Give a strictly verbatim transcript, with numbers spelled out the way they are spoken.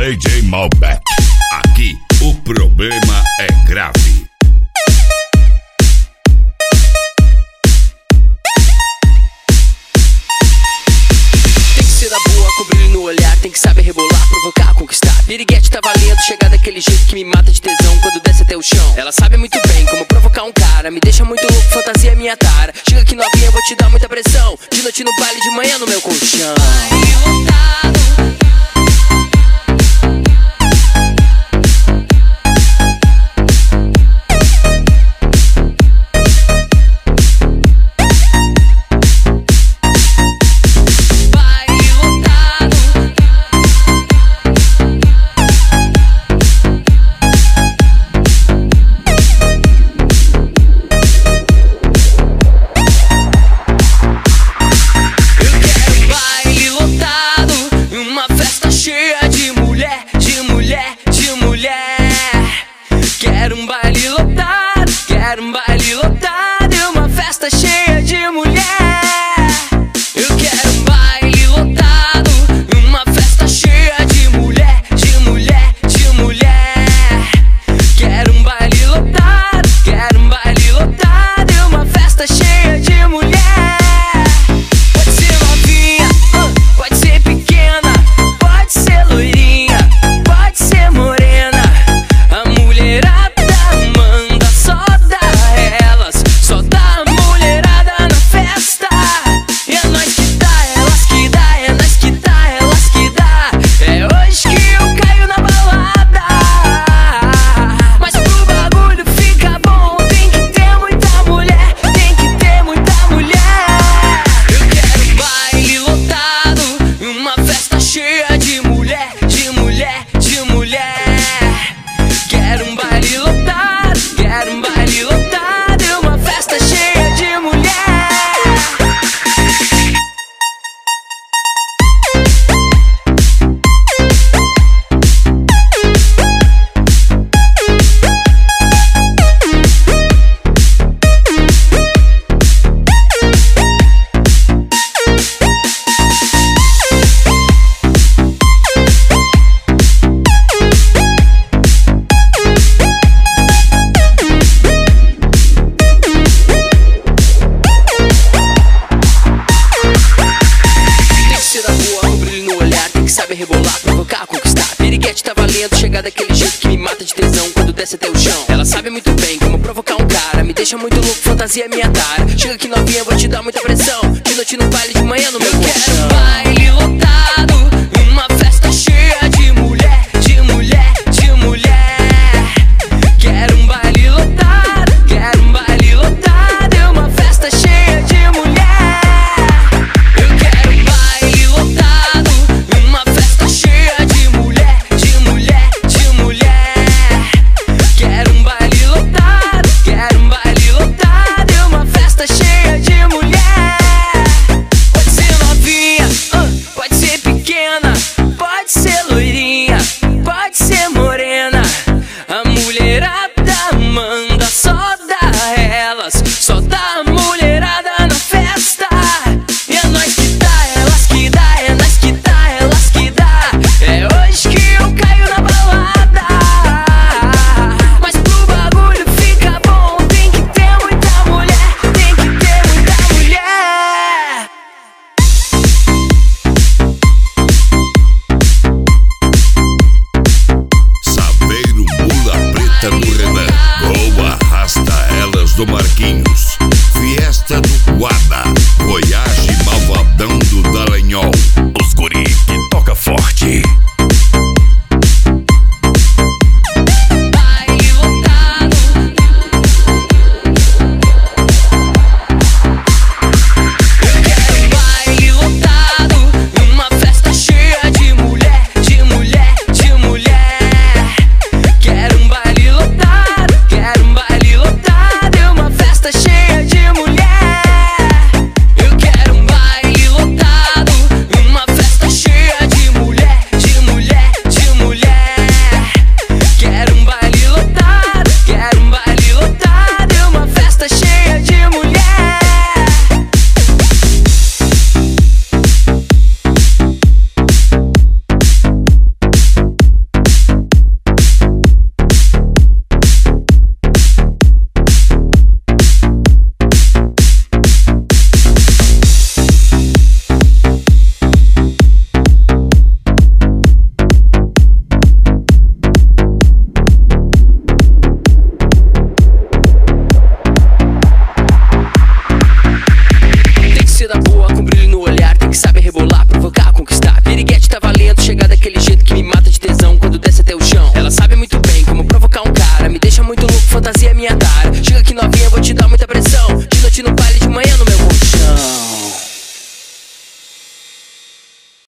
D J Malbec. Aqui o problema é grave. Tem que ser da boa, com brilho no olhar. Tem que saber rebolar, provocar, conquistar. Piriguete tá valendo, chegar daquele jeito que me mata de tesão quando desce até o chão. Ela sabe muito bem como provocar um cara. Me deixa muito louco, fantasia é minha tara. Chega aqui novinha, eu vou te dar muita pressão. De noite no baile, de manhã no meu colchão. Quero um baile lotado, quero um baile lotado e uma festa cheia de mulher. Eu quero um baile lotado, uma festa cheia de mulher, de mulher, de mulher. Quero um baile lotado, quero um baile lotado e uma festa cheia de mulher. Pode ser novinha, pode ser pequena, pode ser loirinha, pode ser morena. A mulherada rebolar, provocar, conquistar. Piriguete tá valendo, chegar daquele jeito que me mata de tesão quando desce até o chão. Ela sabe muito bem como provocar um cara. Me deixa muito louco, fantasia é minha tara. Chega aqui novinha, vou te dar muita pressão. De noite no baile, de manhã no meu colchão.